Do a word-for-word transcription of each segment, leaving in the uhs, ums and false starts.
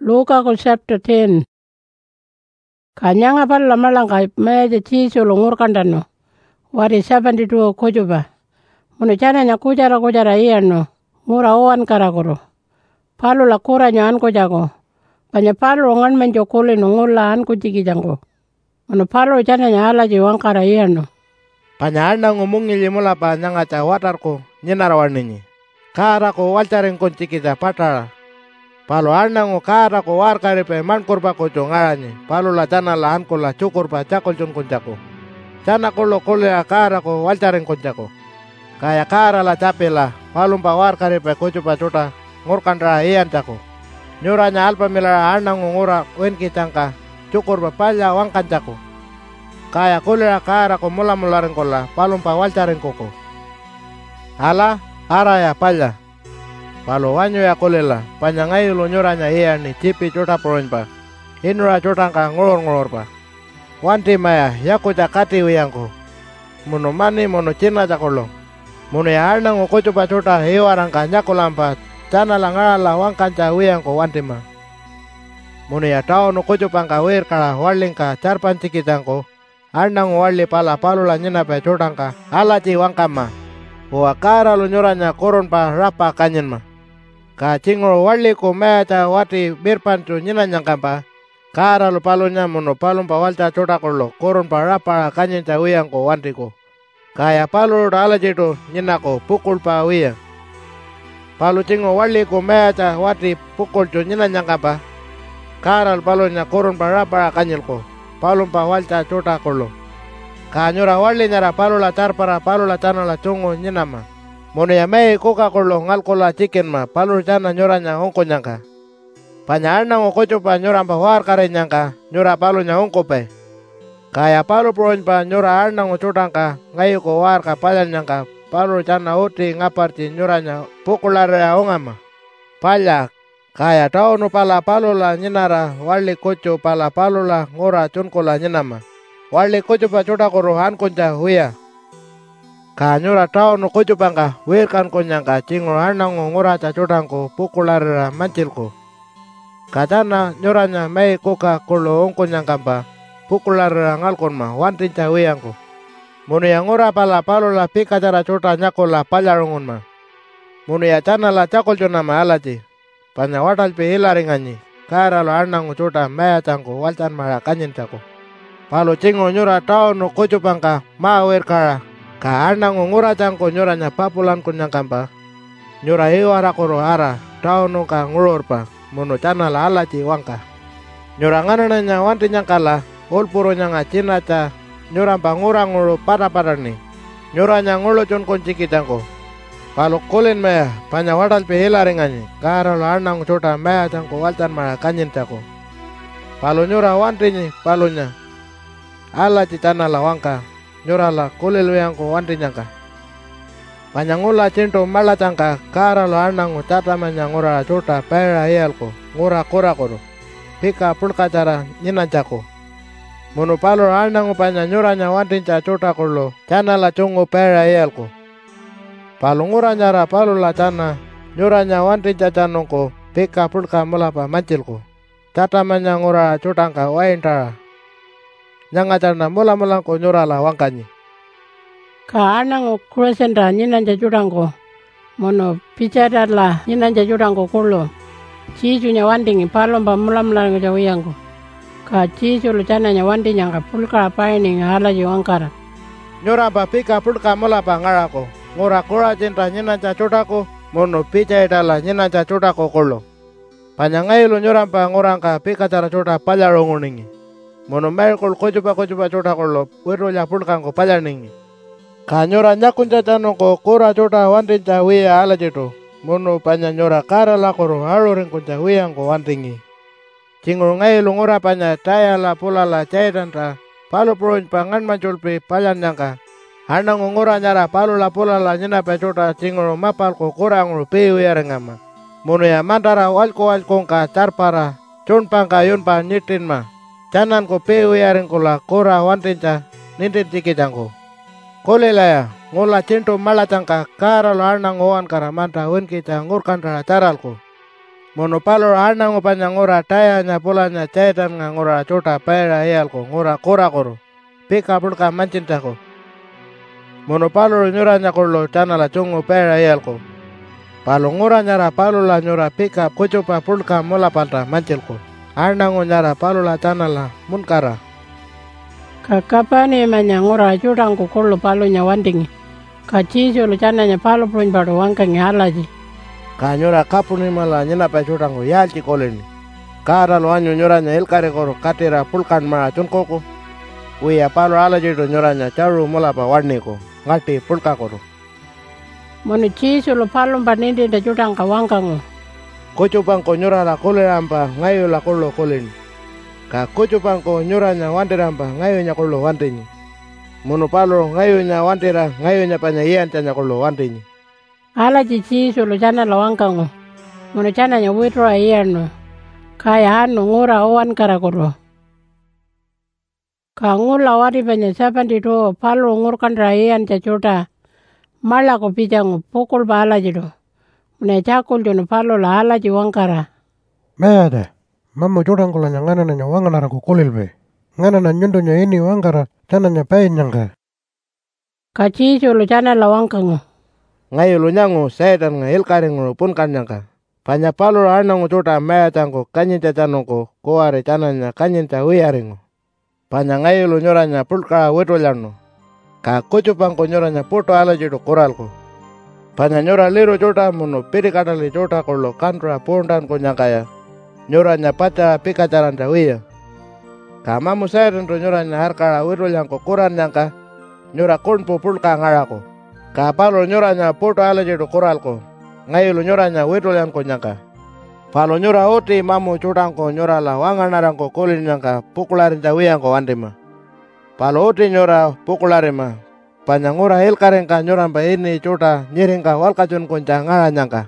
Luka ko chapter ten. Kanyanga pala malanga meja chiso lungur kandano. Wari seventy-two kujuba. Munu chana nya kujara kujara iyano. Ngura oan karakoro. Palu la kura nya an kujago. Panya palu ngan menjo kule nungula an kujiki jango. Munu palu chana nya ala jiwang kara iyano. Panya anda ngumungi limula pa nyanga cha watarko nyinarawaninyi. Kara ko walcharing kunci kita patara. Palu anda ngu kara ko warkari pe man kurpa ko chongarani. Palu la chana la anko la cukur pa cakol chun kuncaku. Chana kulo kule la kara ko walcharing kuncaku. Kaya kara la capela. Palu pa warkari pe kucu pa cuta ngurkandra iyan caku. Nyuranya alpa milara anda ngu ngura wenki cangka cukur pa palya wangkan caku. Kaya kule la kara ko mula mularing kola. Palu pa walcharing koko. Ala ara ya palya. Palu wanyo ya kulela, panyangai lu nyuranya iya ni cipi cuta proin pa. Inura cutangka ngulur-ngulur pa. Wanti maya, yaku cakati wiyangku. Munu mani munu cina cakolo. Munu ya arna ngukucu pa cuta hiwarangka nyakulampa. Cana langara la wangkanca wiyangku wanti ma. Munu ya tau nukucu pangka wir kala warlingka carpan cikitangku. Arna nguwarli pala palu la nyina pa cutangka alaci wangkama. Buwa kara lu nyuranya kurun pa rapa kanyin ma. Ka cingro wali ko meja wati birpancu nyina nyangkampa. Kara lu palunya munu palum pa walca cuta kurlo. Kurun pa rapa kanyin ca wiyang ko wanti ko. Kaya palu ala jitu nyina ko pukul pa wiyang. Palu cingro wali ko meja wati pukul cu nyina nyangkampa. Kara lu palunya kurun pa rapa kanyin ko. Palum pa walca cuta kurlo. Ka nyura wali nyara palu la tarpara palu la cana la cungu nyina ma. Munu ya mei kuka kurlo ngal kola chicken ma palu cana nyuranya hongko nyangka. Panya arna ngokocu pa nyura pa war kare nyangka nyura palu nya hongko pe. Kaya palu proin pa nyura arna ngocutangka ngayu ko war ka palan nyangka palu cana uti ngaparti nyuranya pukulare ya ongama. Palya kaya tau nu pala palu la nyinara wali kocu pala palu la ngora cunkola nyinama. Wali kucu pa cuta kuruhan kunca huya. Ka nyura tau nu kucu pangka wirkan kunyangka cingro hanang ngura ca cutangku pukularira mancilku. Katana nyuranya mei kuka kulo ungkunyangka pa pukularira ngalkun ma wantin ca huyangku. Munu yang ngura pala palu la pika cara cuta nyakul la palyarungun ma. Munu ya cana la cakul cuna ma alaci. Panya watal pi hilaringanyi. Kara lo hanang cuta mea cangku walcan mara kanyin caku. Palu cingro nyura tau nu kucu pangka mawir kara. Ka arna ngura cangko nyuranya papulan kunyang kampa. Nyura hiwara kuro ara tau nu ka ngulur pa. Munu cana la alaci wangka. Nyura nganananya wanti nyangkala. Ulpuru nyanga cina ca. Nyura pa ngura ngulu pada-pada ni. Nyuranya ngulu cun kunci kitangko. Palu kulin mea panya wadal pihila ringanyi. Kara lo arna ngucuta mea cangko walcan mara kanyin cako. Palu nyura wanti nyi palunya. Ala cicana la wangka. Nyura la kulil wiyangku wanti nyangka. Panyangula cintu mala cangka. Kara lo arnang ucata manyangura cuta pera iyalku. Ngura kura kuru. Pika pulka cara nyinancako. Munu palu arnang upanya nyuranya wanti ca cuta kurlo. Cana la cungu pera iyalku. Palu ngura nyara palu la cana. Nyuranya wanti ca canungku. Pika pulka mulapa mancilku. Cata manyangura cutangka waintara. Nyanga carna mula-mula ko nyura la wangkanyi. Ka anang kurasenda nyinan jajurangko. Mono picara la nyinan jajurangko kulo. Cicu nya wandingi palomba mula-mula ngajawiyangko. Ka cicu lu cana nya wandi nyangka pulka apaini ngalaji wangkara. Nyura pa pika pulka mula pa ngarako. Ngura kura cinta nyinan cacutako. Mono pica idala nyinan cacutako kulo. Panyangai lu nyura pa ngurangka pika cara cuta palyarunguningi. Munu merkul kujupa kujupa cuta kurlo wiru ya pulkan ko pajar ningi. Kanyura nyakun cacano ko kura cuta wantin ca wiya ala jitu. Munu panya nyura kara la kuru halurin kunca wiyang ko wantingi. Cingru ngai lungura panya taya la pula la cairan ta. Palu pruin pangan manculpi pajan nyangka. Hanang ngura nyara palu la pula la nyina pe cuta cingru mapal ko kurang rupi wiya rengama. Munu ya mantara walko walko ka carpara. Cun pangka yun pa nyitin ma. Canan ko pewi yaring kula kura wantin ca nintin ciki jangko. Kole laya ngula cintu mala cangka kara lo arnang oan kara manta wenki ca ngurkan rara caral ko. Mono palor anango panya ngora tayanya pulanya caitan nga ngora chota paira iyalko ngora korakoro. Pika pulka mancintako. Mono palor nyuranya kollo chanala chungo paira iyalko. Palo ngora nyara palula nyura pika kuchupa pulka molapalta mancilko. Anango nyara palula chanala munkara. Kakapani manya ngora chutangko kollo palunya wandingi. Kachisolo chananya palo puñ bado wangkangi halaji. Ka nyura kapuni mala nyina pa chutango yalchi koleni. Kara lo anyo nyuranya ilkare koro katira pulkan mara chunkoko. Uya palo alajido nyuranya charu molapa warniko. Ngati pulka koro. Mono chisolo palo mpanindi da chutangka wangkango. Kuchupangko nyurala kolerampa ngayo la kollo koleni. Ka kuchupangko nyuranya wandirampa ngayo nya kollo wandinyi. Mono palo ngayo nya wandira ngayo nya panya iantanya kollo wandinyi. Alaji chisolo chana la wangkango. Mono chana nya witro ayano. Kaya hano ngura owan karakoro. Ka ngula wari panya sapandi to palo ngur kandra ian cha chota. Mala ko pijango pukul ba alaji do. Muna chakul jono palo la alaji wangkara. Meade, mamu chotangko la nyangana na wanganara ko kolilbe. Ngana na nyundo nya ini wangkara chana nya pain nyangka. Ka chisolo chana la wangkango. Ngayo lo nyango saitan nga ilkare ngo pun kanyangka. Panya palo anango chota maya tangko kanyinta chanonko koare chananya kanyinta uyaringo. Panya ngayo lo nyoranya pulka wetolano. Ka kuchupangko nyoranya puto alajido koralko. Panya nyora liro chota mono pirikatali chota kollo kantra pondan ko nyangkaya. Nyoranya pacha pikacharanta uya. Ka mamu saitan to nyoranya harkara wetolyanko koran nyangka. Nyora konpo pulka ngarako. Ka palo nyoranya poto alajido koralko. Ngayo lo nyoranya wetolyanko nyangka. Palo nyora oti mamu chutangko nyorala wanganarangko kolin nyangka pukularin jawiyangko wandima. Palo oti nyora pukularima. Panya ngura ilkarengka nyorampa ini chuta nyiringka walkachun kunca ngara nyangka.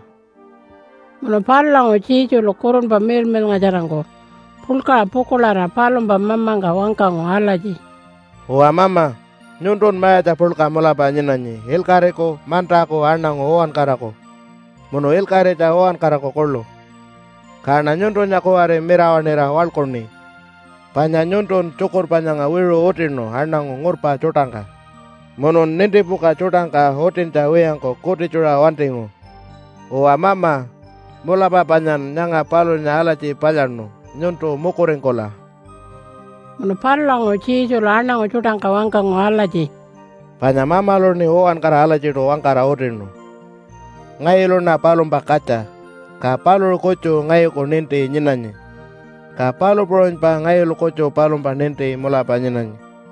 Mono palo lango chisolo kurun pa milmil ngajarangko. Pulka pukulara palo pa mamanga wangkango alaji. Uwa mama. Nyuntun maya ta pulka molapa nyinanyi. Ilkare ko manta ko anango oan karako. Mono ilkare ta oan karako kollo. Karena nyuntun nya ko are mirawanira walkoni. Panya nyuntun cukur panyanga wiru otino anango ngurpa chutangka. Mono nindi puka chutangka hotin ta weyangko kuti chura wantingo. Uwa mama. Molapa panyan nyanga palo nya alachi palyano. Nyuntu mukuring kola. Mono palo lango chisolo anango chutangka wangkango alaji. Panya mama lo ni oan kara alaji do wangkara otino. Ngayo lo na palo mbakacha. Ka palo lo kocho ngayo ko ninte nyinanyi. Ka palo proin pa ngayo lo kocho palo pa ninte mula pa nyinanyi.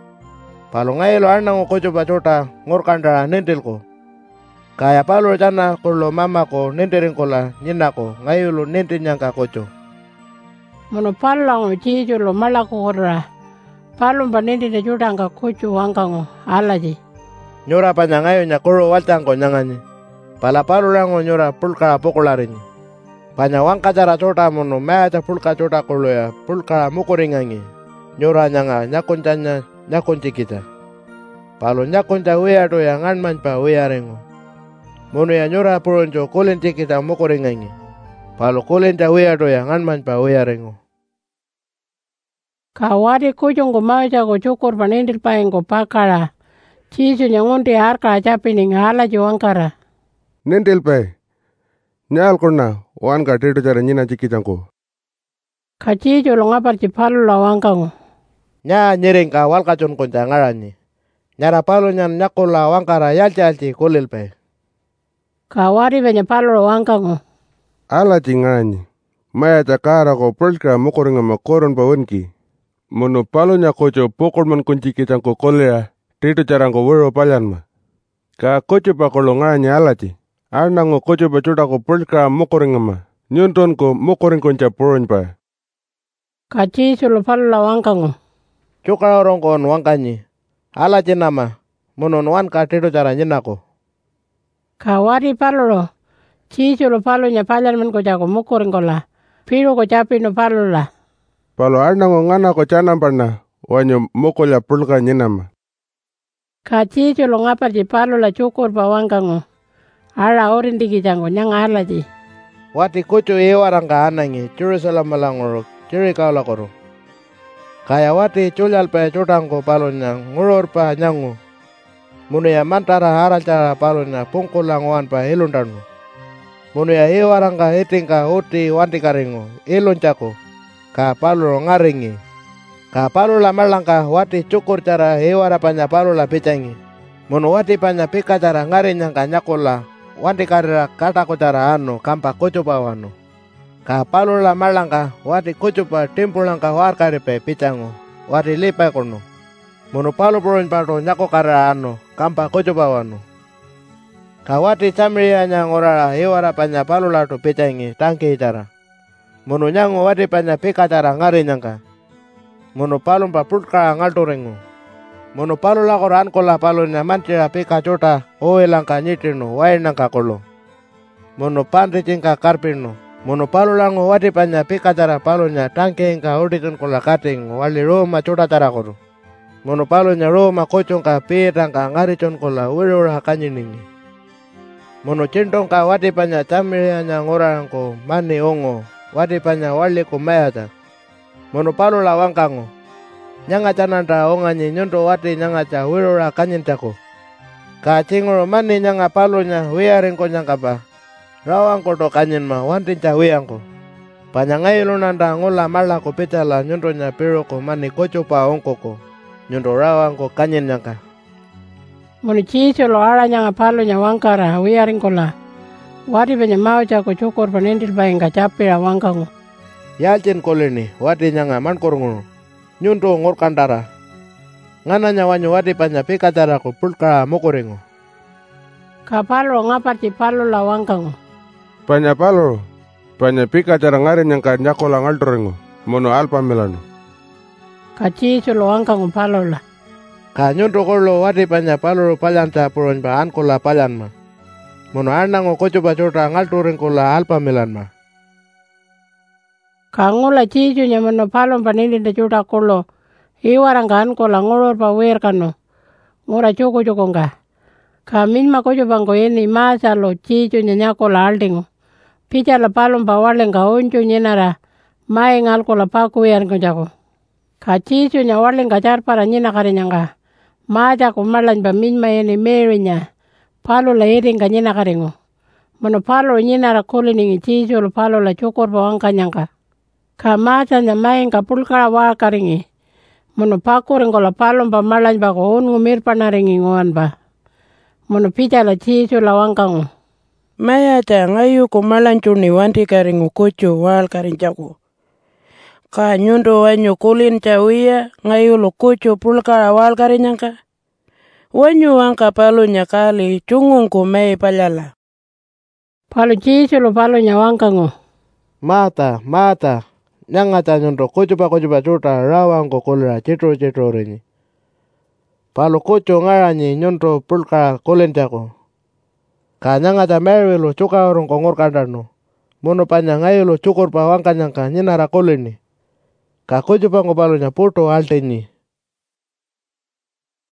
Palo ngayo lo anango kocho pa chota ngorkandara nintil ko. Kaya palo chana kollo mama ko nintirin kola nyina ko ngayo lo ninte nyangka kocho. Mono palo lango chisolo malako korra. Palo pa nindi na chutangka kocho wangkango alaji. Nyora panya ngayo nya koro waltangko nyanganyi. Pala palo lango nyora pulka pukularinyi. Panya wangkachara chota mono maya ta pulka chota kollo ya pulka mukuringangi. Nyora nyanga nyakuncanya nyakunci kita. Palo nyakunca uya to ya nganman pa uya rengo. Mono ya nyora puronjo kulinci kita mukuringangi. Palo kulinca uya to ya nganman pa uya rengo. Kawari kujongo maja ko cukur panindil paengko pakara. Chisu nyangunti harka chapining halaji wangkara. Nindil pay. Nyal kona wanka teto cara nyina cikitangko. Ka chisu lo ngapar palo la wangkango. Nya nyiring ka walkachun kunca ngaranyi. Nyara palo nyan nyakula wangkara yalci alci kulil pay. Kawari banya palo la wangkango. Ala cinganyi. Maya cakara ko perka mukuringa makoron pawenki. Mono palo nya kocho pokol man kunci kitangko kolea. Teto carangko wero palyan ma. Ka kocho pa kolonganyi alaci. Anango kocho pa chuta ko perka mukuringa ma. Nyunton ko mukuring kunca poron pa. Ka chisu lo palo la wangkango. Cuka orang kon wangkanyi. Alaci nama. Mono wanka teto cara nyina ko. Kawari palo lo. Chisu lo palo nya palyan man ko jako mukuring kola. Piro ko capi no palo la. Palo anango ngana ko canam parna. Wanyo mokola pulka nyinama. Ka chisu lo ngapar palo la cukur pa wangkango. Ala orin diki jango nyang alaji. wati kucu iwarangka anangi Jerusalem malanguruk ciri kaulakuru. Kaya wati culyal pe cutangku palunya ngurur pa nyangu. Munu ya mantara haral cara palunya pungkulanguan pa ilundanu. Munu ya iwarangka itingka uti wanti karingu iluncaku. Ka palu ngaringi. Ka palu la malangka wati cukur cara iwara panya palu la picangi. Munu wati panya pika cara ngarinyang ka nyakula. Wanti karira kataku cara anu kampa kucupa wanu. Ka palu la malangka wati kucupa timpulangka warkaripe picangu. Wati lipai kunu. Munu palu purun pato nyako karira anu kampa kucupa wanu. Ka wati camrianya ngorara iwara panya palu latu picangi tangki cara. Munu nyangu wati panya pika cara ngarinyangka. Munu palu pa putka ngalturingu. Munu palu la koran kola palu nyamanchira pika cuta oe langka nyitinu wae nangka kolo. Munu pandri cingka karpinu. Munu palu langu wati panya pika cara palu nya tangke ingka uditun kola kating wali roma cuta cara koru. Munu palu nya roma kucung ka pitang ka ngaricun kola wirura kanyiningi. Munu cintong ka wati panya camirianya ngorangku mani ongo wati panya wali kumayata. Munu palu la wangkangu. Nyanga cananda onganyi nyunto wati nyanga ca wirura kanyintaku. Ka cinguru mani nyanga palunya wiaringko nyanga pa. Rawangko to kanyin ma wantin ca wiangko. Panyangai lunanda ngula malaku pitala nyunto nya piruko mani koco pa ongkoko. Nyunto rawangko kanyin nyanga. Munu ciso lo ara nyanga palunya wangkara wiaringko la. Wati penya mau ca ko cukur panentil baing ka capira wangkangu. Yalcin kolini wati nyanga mankurngunu. Nyunto ngurkandara. Ngana nyawanyu wati panya pika cara ko pulka mukuringu. Ka palo ngapati palo la wangkangu. Panya palo. Panya pika cara ngarin yang ka nyakola ngalturingu. Mono alpa milano. Ka ciso lo wangkangu palo la. Ka nyunto kolo wati panya palo palan ca purun pa ankola palan ma. Mono anango koco bacuta ngalturing kola alpa milan ma. Ka ngula cicu nya mono palom panili da cuta kolo. Iwarang kan kola ngulur pa wer kano. Ngura cuko cuko nga. Ka minma koco bangko ini masa lo cicu nya nyakola aldingu. Pica la palom pa waleng ka uncu nyenara. Mae ngal kola paku wer ko. Ka cicu nya waleng ka carpara nyena kare nyanga. Maja ko malan pa minma ini meri nya. Palo la iring ka nyena karengu. Mono palo nyenara kuliningi cicu lo palo la cukur pa wangka nyanga. Ka mata nya maeng ka pulkara wa karingi. Mono pakuring kola palom pa malan pa ko ungu mirpana ringi nguan pa. Mono pica la cicu la wangkangu. Maya ta ngayu ko malan cuni wanti karingu kucu wal karing jaku. Ka nyundo wanyu kulin cawiya ngayu lo kucu pulkara wal karinyangka. Wanyu wangka palunya kali cungung ko may palala. Palu cicu lo palunya wangkangu. Mata, mata. Nyanga ca nyunto kucupa kucupa cuta rawangko kulira citro citro rini. Palu kucu ngaranyi nyunto pulka kulin jaku. Ka nyanga ca merwi lo cuka urung ko ngurkandanu. Munu panya ngayu lo cukur pa wangka nyangka nyinara kulini. Ka kucupa ngo palunya puto altini.